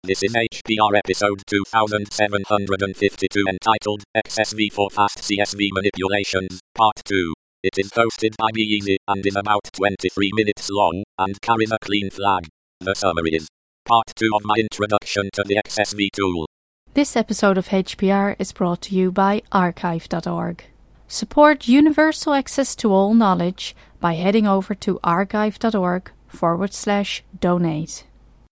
This is HPR episode 2752 entitled XSV for Fast CSV Manipulations, Part 2. It is hosted by me Easy and is about 23 minutes long and carries a clean flag. The summary is Part 2 of my introduction to the XSV tool. This episode of HPR is brought to you by archive.org. Support universal access to all knowledge by heading over to archive.org/donate.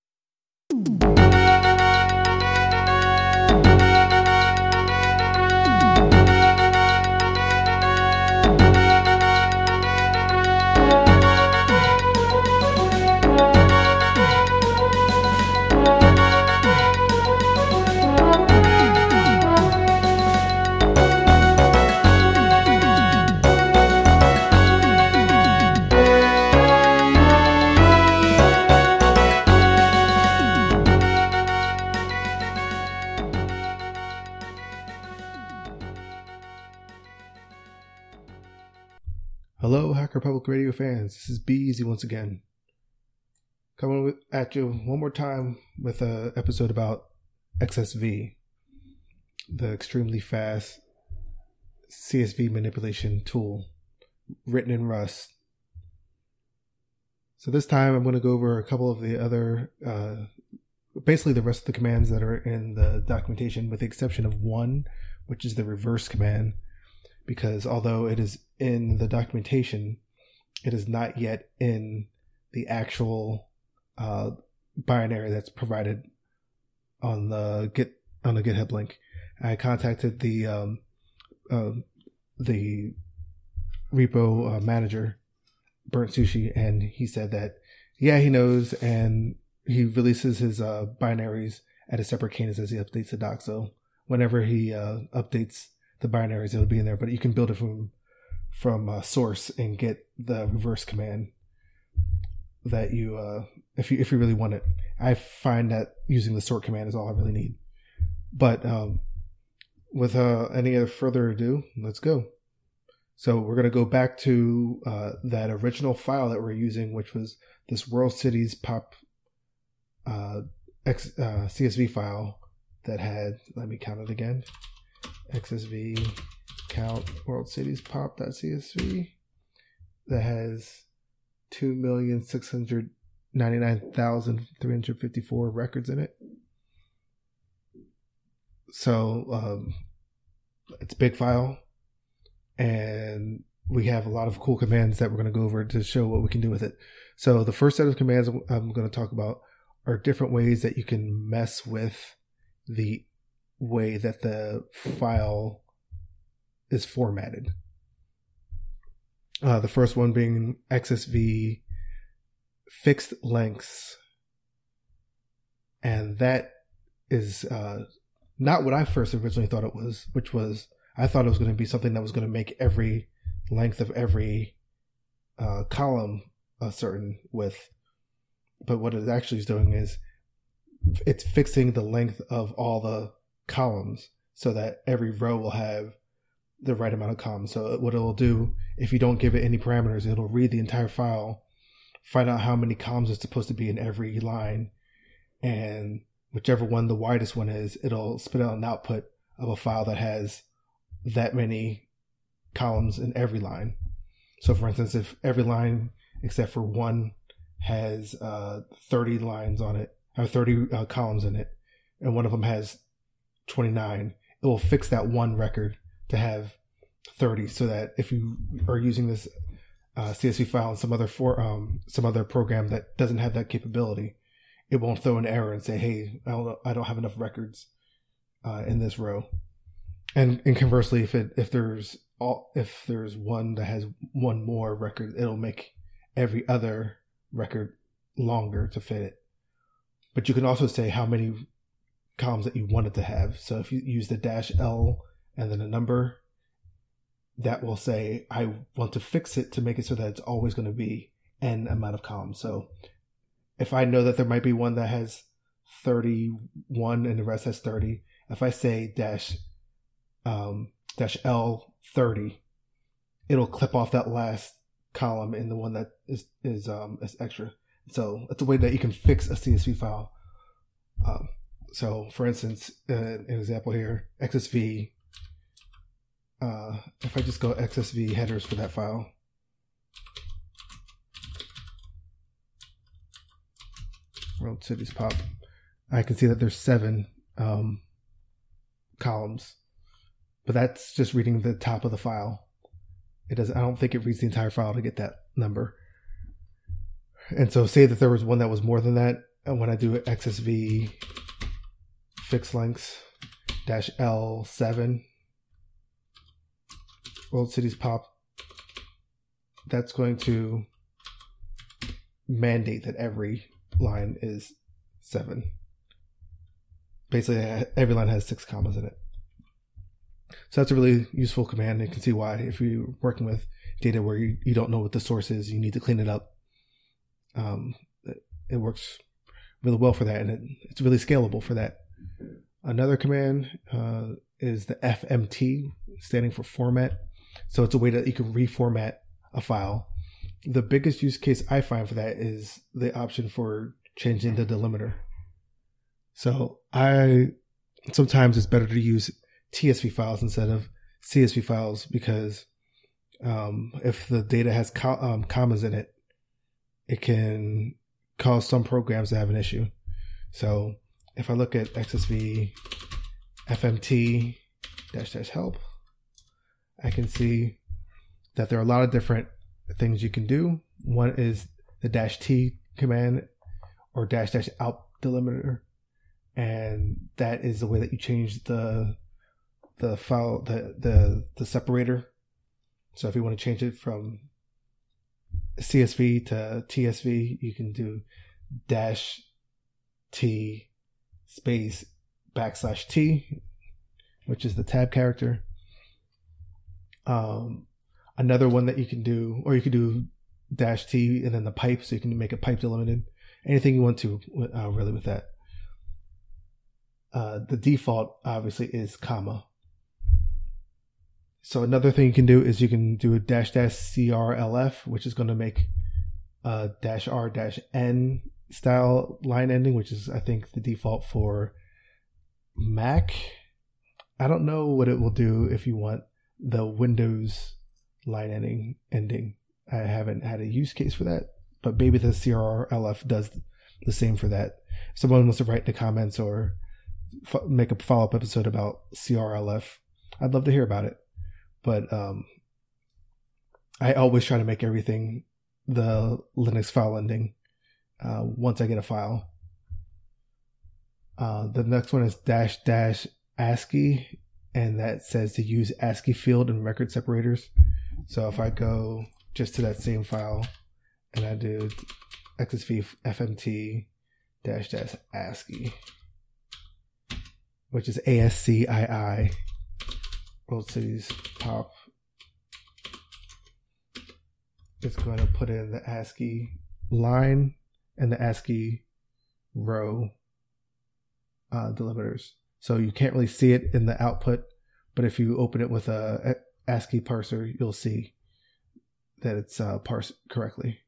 Hello, Hacker Public Radio fans. This is B Easy once again. Coming at you one more time with an episode about XSV, the extremely fast CSV manipulation tool written in Rust. So this time I'm going to go over a couple of the other, basically the rest of the commands that are in the documentation, with the exception of one, which is the reverse command. Because although it is in the documentation, it is not yet in the actual binary that's provided on the GitHub link. I contacted the repo manager, Burnt Sushi, and he said that he knows, and he releases his binaries at a separate cadence as he updates the doc. So whenever he updates the binaries, it'll be in there, but you can build it from source and get the reverse command that you if you really want it. I find that using the sort command is all I really need. But with any other further ado, let's go. So we're going to go back to that original file that we're using, which was this World Cities Pop CSV file that had, let me count it again, XSV count world cities pop.csv that has 2,699,354 records in it. So it's a big file, and we have a lot of cool commands that we're going to go over to show what we can do with it. So the first set of commands I'm going to talk about are different ways that you can mess with the way that the file is formatted. The first one being XSV fixed lengths, and that is not what I first originally thought it was, which was I thought it was going to be something that was going to make every length of every column a certain width. But what it actually is doing is it's fixing the length of all the columns so that every row will have the right amount of columns. So what it'll do, if you don't give it any parameters, it'll read the entire file, find out how many columns it's supposed to be in every line, and whichever one the widest one is, it'll spit out an output of a file that has that many columns in every line. So for instance, if every line except for one has 30 lines on it, or 30 columns in it, and one of them has 29, it will fix that one record to have 30, so that if you are using this CSV file in some other program that doesn't have that capability, it won't throw an error and say, hey, I don't have enough records in this row. And conversely, if there's one that has one more record, it'll make every other record longer to fit it. But you can also say how many columns that you want it to have. So if you use the -L and then a number, that will say, I want to fix it to make it so that it's always going to be N amount of columns. So if I know that there might be one that has 31 and the rest has 30, if I say -L 30, it'll clip off that last column in the one that is extra. So it's a way that you can fix a CSV file So for instance, an example here, XSV, if I just go XSV headers for that file, World Cities Pop, I can see that there's 7 columns, but that's just reading the top of the file. It doesn't. I don't think it reads the entire file to get that number. And so say that there was one that was more than that, and when I do XSV fixed lengths -L7 World Cities Pop, that's going to mandate that every line is 7. Basically, every line has 6 commas in it. So that's a really useful command. You can see why, if you're working with data where you don't know what the source is, you need to clean it up. It works really well for that, and it's really scalable for that. Another command is the FMT, standing for format. So it's a way that you can reformat a file. The biggest use case I find for that is the option for changing the delimiter. So sometimes it's better to use TSV files instead of CSV files because if the data has commas in it, it can cause some programs to have an issue. So if I look at XSV FMT --help, I can see that there are a lot of different things you can do. One is the -T command or --out delimiter, and that is the way that you change the file, the separator. So if you want to change it from CSV to TSV, you can do -T space \T, which is the tab character. Another one that you can do, or you could do -T and then the pipe, so you can make a pipe delimited. Anything you want to, really, with that. The default obviously is comma. So another thing you can do is you can do a --CRLF, which is going to make a -R-N style line ending, which is, I think, the default for Mac. I don't know what it will do if you want the Windows line ending. I haven't had a use case for that, but maybe the CRLF does the same for that. If someone wants to write in the comments or make a follow-up episode about CRLF, I'd love to hear about it. But I always try to make everything the Linux file ending once I get a file. The next one is --ASCII, and that says to use ASCII field and record separators. So if I go just to that same file and I do XSV FMT --ASCII, which is ASCII, World Cities Pop, it's going to put in the ASCII line and the ASCII row delimiters. So you can't really see it in the output, but if you open it with a ASCII parser, you'll see that it's parsed correctly.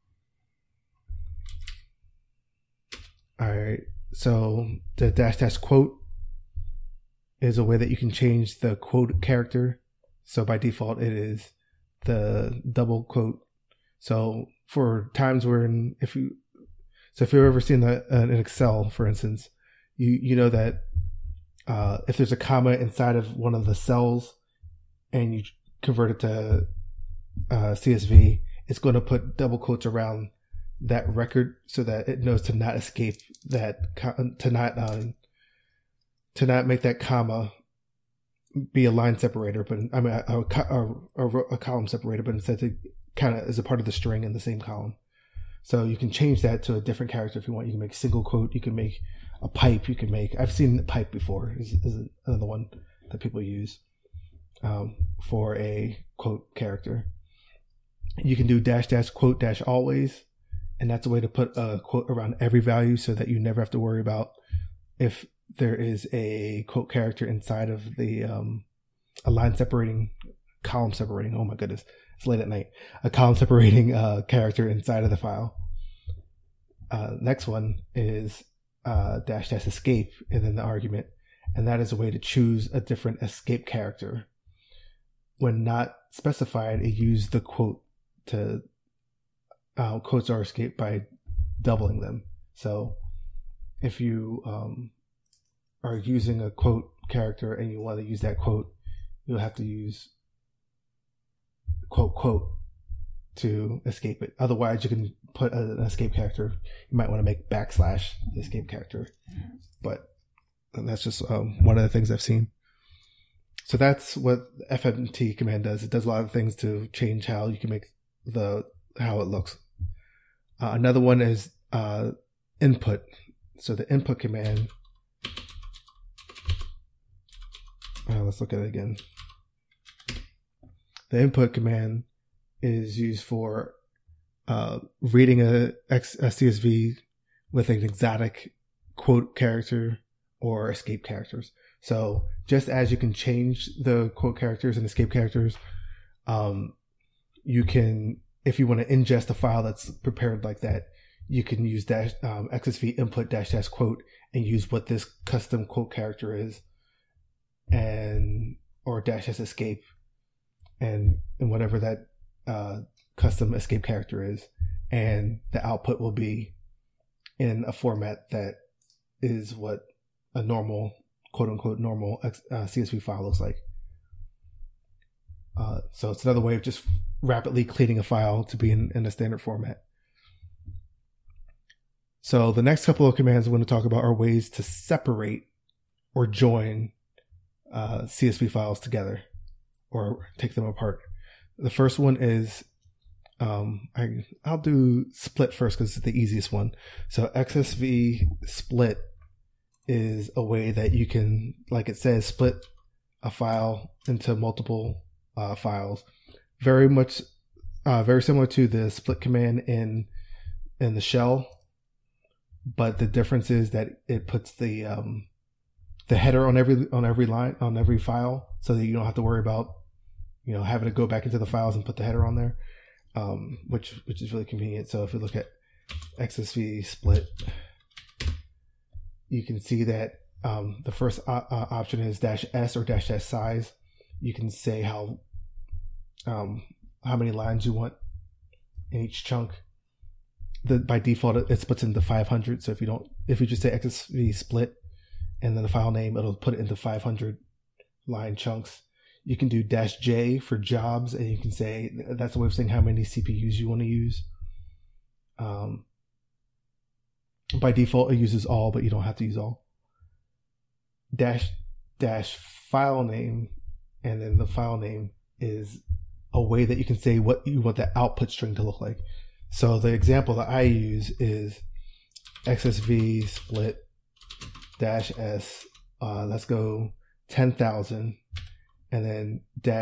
All right, so the -- quote is a way that you can change the quote character. So by default, it is the double quote. So for times where if you've ever seen an Excel, for instance, you know that if there's a comma inside of one of the cells and you convert it to CSV, it's going to put double quotes around that record so that it knows to not escape that, to not make that comma be a line separator, but I mean a column separator, but instead it kind of is a part of the string in the same column. So you can change that to a different character if you want. You can make single quote. You can make a pipe. You can make. I've seen the pipe before. Is another one that people use for a quote character. You can do -- quote -- always, and that's a way to put a quote around every value so that you never have to worry about if there is a quote character inside of the a line separating, column separating. Oh my goodness, it's late at night. A column separating character inside of the file. Next one is dash dash escape and then the argument. And that is a way to choose a different escape character. When not specified, it used the quote to quotes are escaped by doubling them. So if you are using a quote character and you want to use that quote, you'll have to use quote to escape it. Otherwise, you can put an escape character. You might want to make / the escape character. But that's just one of the things I've seen. So that's what the FMT command does. It does a lot of things to change how you can make how it looks. Another one is input. So the input command. Let's look at it again. The input command is used for reading a CSV with an exotic quote character or escape characters. So just as you can change the quote characters and escape characters, you can, if you want to ingest a file that's prepared like that, you can use XSV input -- quote and use what this custom quote character is, or -- escape and whatever that custom escape character is, and the output will be in a format that is what a normal, quote unquote, normal CSV file looks like. So it's another way of just rapidly cleaning a file to be in a standard format. So the next couple of commands I'm going to talk about are ways to separate or join CSV files together or take them apart. The first one is, I'll do split first because it's the easiest one. So XSV split is a way that you can, like it says, split a file into multiple files. Very similar to the split command in the shell, but the difference is that it puts the header on every line on every file, so that you don't have to worry about having to go back into the files and put the header on there, which is really convenient. So if you look at XSV split, you can see that the first option is -s or -- size. You can say how many lines you want in each chunk. By default, it splits into 500. So if you just say XSV split and then the file name, it'll put it into 500 line chunks. You can do -j for jobs, and you can say that's a way of saying how many CPUs you want to use. By default, it uses all, but you don't have to use all. -- file name, and then the file name is a way that you can say what you want the output string to look like. So the example that I use is XSV split -s. Let's go 10,000, and then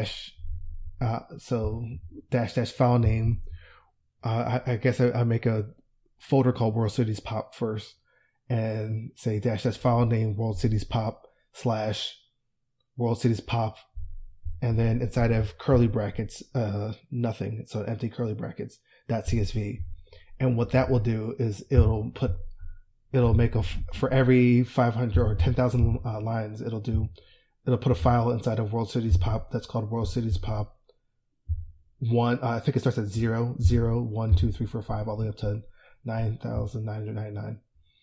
-- file name. I guess I make a folder called World Cities Pop first, and say -- file name World Cities Pop / World Cities Pop, and then inside of curly brackets, nothing. So empty curly brackets .csv. And what that will do is it'll make for every 500 or 10,000 lines, it'll put a file inside of World Cities Pop that's called World Cities Pop 1. I think it starts at 0, 0, 1, 2, 3, 4, 5, all the way up to 9,999.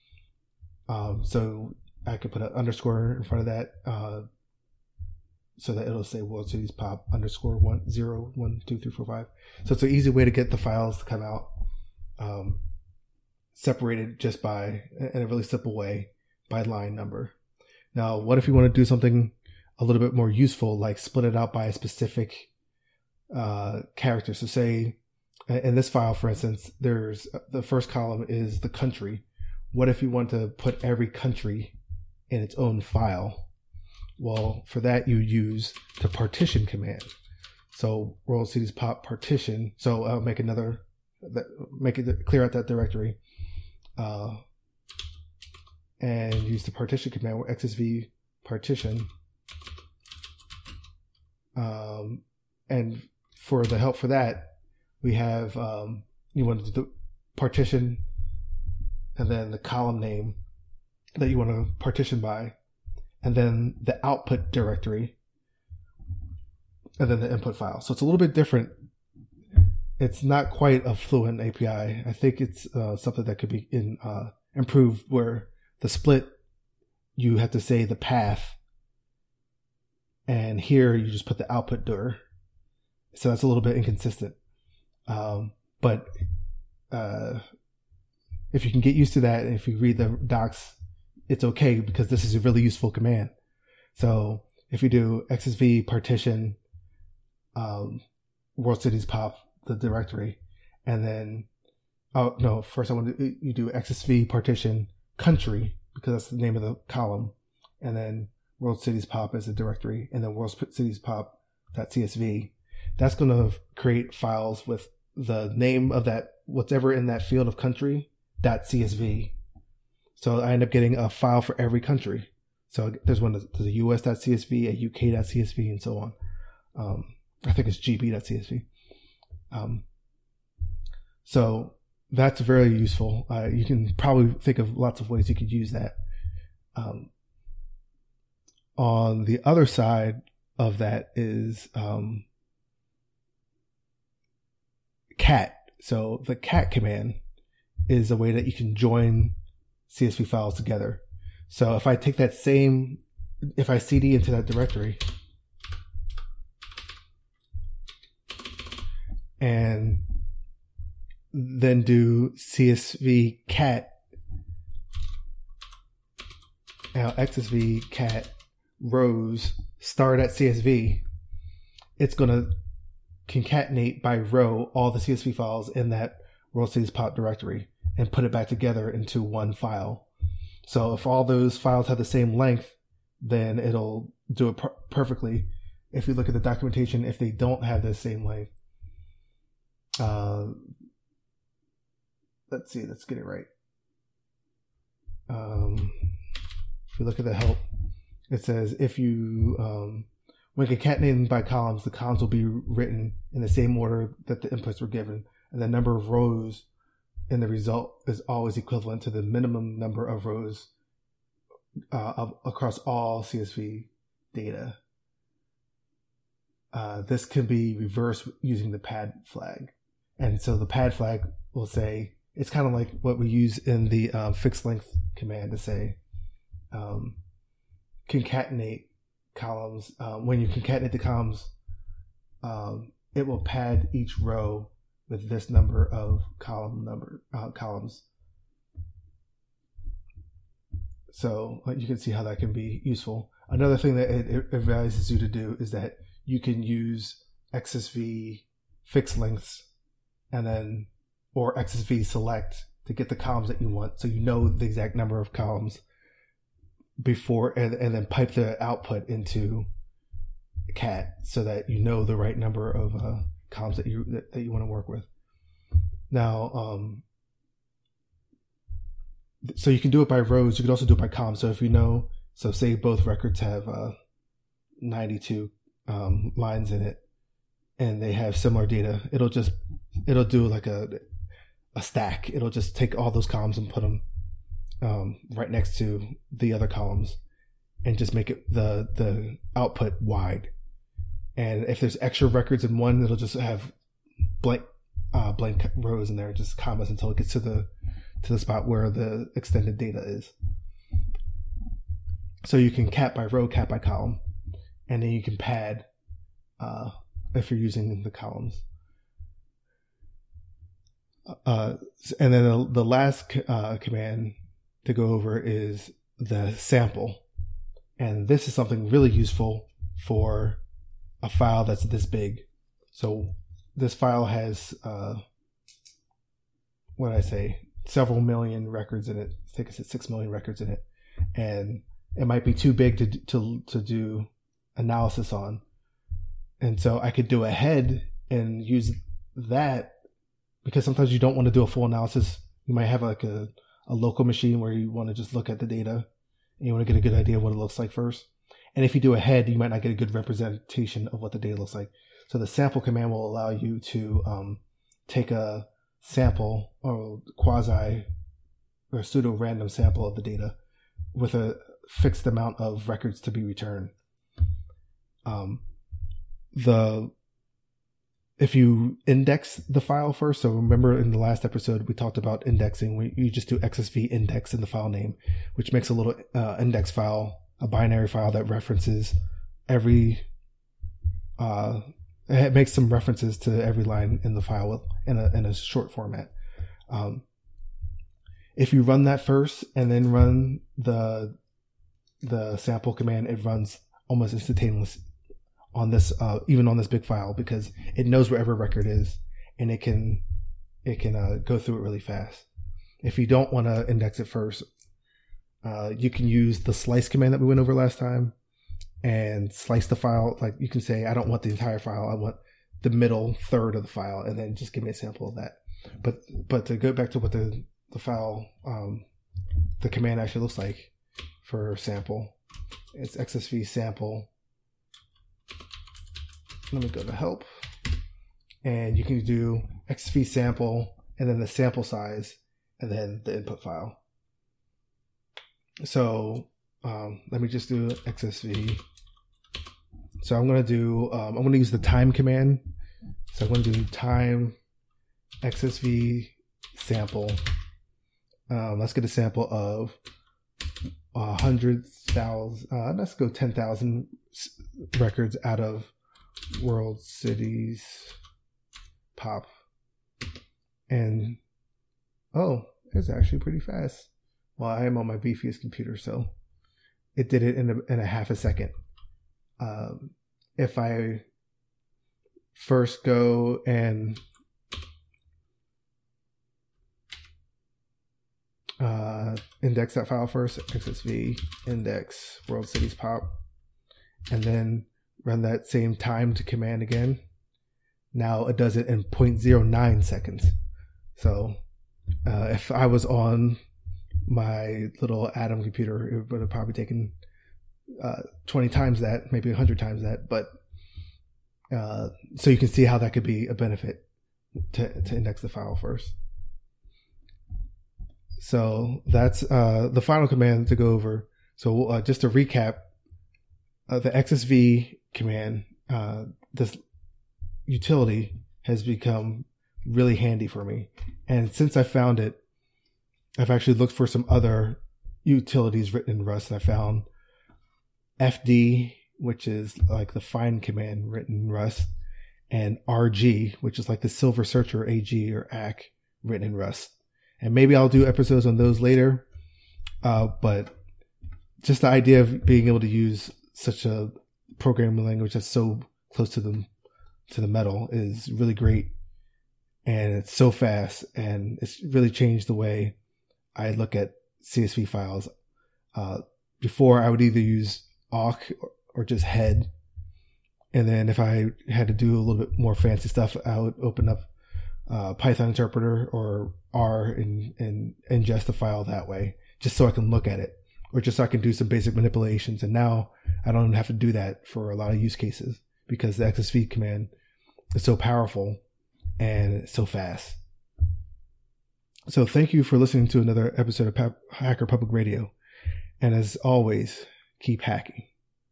So I could put an underscore in front of that, so that it'll say World Cities Pop _1, 0, 1, 2, 3, 4, 5. So it's an easy way to get the files to come out separated just in a really simple way, by line number. Now, what if you want to do something a little bit more useful, like split it out by a specific character? So say in this file, for instance, there's the first column is the country. What if you want to put every country in its own file? Well, for that, you use the partition command. So World Cities Pop partition. So I'll make it clear out that directory, and use the partition command with XSV partition. And for the help for that, we have you want to do partition, and then the column name that you want to partition by, and then the output directory, and then the input file. So it's a little bit different. It's not quite a fluent API. I think it's something that could be improved, where the split, you have to say the path, and here you just put the output dir. So that's a little bit inconsistent. But if you can get used to that, and if you read the docs, it's okay, because this is a really useful command. So if you do XSV partition world cities pop, the directory, and then first you do XSV partition country, because that's the name of the column, and then world cities pop as a directory, and then world cities pop.csv. That's going to create files with the name of that, whatever in that field of country, .csv. So I end up getting a file for every country. So there's a US.csv, a UK.csv, and so on. I think it's GB.csv. So that's very useful. You can probably think of lots of ways you could use that. On the other side of that is cat. So the cat command is a way that you can join CSV files together. So if I take if I cd into that directory and then do CSV cat, now XSV cat rows star.csv, it's going to concatenate by row all the CSV files in that world cities pop directory and put it back together into one file. So if all those files have the same length, then it'll do it perfectly. If you look at the documentation, if they don't have the same length, let's see, let's get it right. If you look at the help, it says if you, when concatenating by columns, the columns will be written in the same order that the inputs were given, and the number of rows in the result is always equivalent to the minimum number of rows across all CSV data. This can be reversed using the pad flag. And so the pad flag will say, it's kind of like what we use in the fixed length command to say, concatenate columns. When you concatenate the columns, it will pad each row with this number of columns. So you can see how that can be useful. Another thing that it advises you to do is that you can use XSV fixed lengths or XSV select to get the columns that you want. So you know the exact number of columns before, and then pipe the output into cat so that you know the right number of columns that you want to work with. Now, so you can do it by rows. You can also do it by columns. So if you know, so say both records have 92 lines in it, and they have similar data, it'll do like a stack. It'll just take all those columns and put them right next to the other columns, and just make it the output wide. And if there's extra records in one, it'll just have blank rows in there, just commas, until it gets to the spot where the extended data is. So you can cat by row, cat by column, and then you can pad if you're using the columns. And then the last command to go over is the sample. And this is something really useful for a file that's this big. So this file has, several million records in it. I think it's 6 million records in it. And it might be too big to do analysis on. And so I could do a head and use that, because sometimes you don't want to do a full analysis. You might have like a local machine where you want to just look at the data and you want to get a good idea of what it looks like first. And if you do a head, you might not get a good representation of what the data looks like. So the sample command will allow you to take a sample or quasi or pseudo random sample of the data with a fixed amount of records to be returned. If you index the file first, so remember in the last episode we talked about indexing, you just do XSV index in the file name, which makes a little index file, a binary file that references every, it makes some references to every line in the file in a short format. If you run that first and then run the sample command, it runs almost instantaneously on this, even on this big file, because it knows where every record is and it can go through it really fast. If you don't want to index it first, you can use the slice command that we went over last time and slice the file. Like you can say, I don't want the entire file, I want the middle third of the file, and then just give me a sample of that. But to go back to what the file, the command actually looks like for sample, it's XSV sample. Let me go to help, and you can do XSV sample and then the sample size and then the input file. So let me just do XSV. So I'm going to use the time command. So I'm going to do time XSV sample. Let's get a sample of 100,000. Let's go 10,000 records out of World Cities Pop. And it's actually pretty fast. Well, I am on my beefiest computer, so it did it in a half a second. If I first go and index that file first, XSV index World Cities Pop, and then run that same timed command again. Now it does it in 0.09 seconds. So if I was on my little Atom computer, it would have probably taken 20 times that, maybe 100 times that. But so you can see how that could be a benefit to index the file first. So that's the final command to go over. So just to recap, the XSV command, this utility has become really handy for me. And since I found it, I've actually looked for some other utilities written in Rust, and I found FD, which is like the find command written in Rust, and RG, which is like the Silver Searcher AG or ACK written in Rust. And maybe I'll do episodes on those later. But just the idea of being able to use such a programming language that's so close to the metal is really great, and it's so fast, and it's really changed the way I look at CSV files. Before I would either use awk or just head, and then if I had to do a little bit more fancy stuff, I would open up Python interpreter or R and ingest the file that way, just so I can look at it, or just so I can do some basic manipulations. And now I don't have to do that for a lot of use cases because the XSV command is so powerful and it's so fast. So thank you for listening to another episode of Hacker Public Radio. And as always, keep hacking.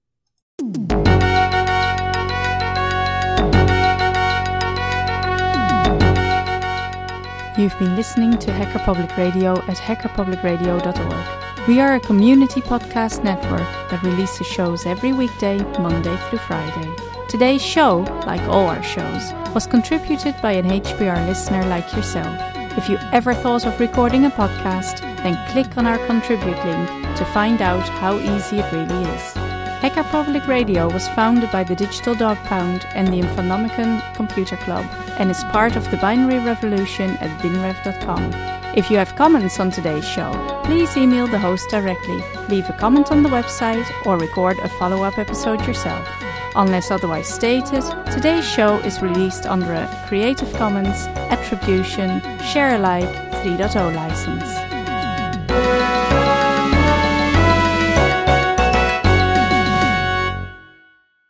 You've been listening to Hacker Public Radio at hackerpublicradio.org. We are a community podcast network that releases shows every weekday, Monday through Friday. Today's show, like all our shows, was contributed by an HPR listener like yourself. If you ever thought of recording a podcast, then click on our contribute link to find out how easy it really is. Hacker Public Radio was founded by the Digital Dog Pound and the Infonomicon Computer Club and is part of the binary revolution at binrev.com. If you have comments on today's show, please email the host directly, leave a comment on the website, or record a follow-up episode yourself. Unless otherwise stated, today's show is released under a Creative Commons Attribution Share Alike 3.0 license.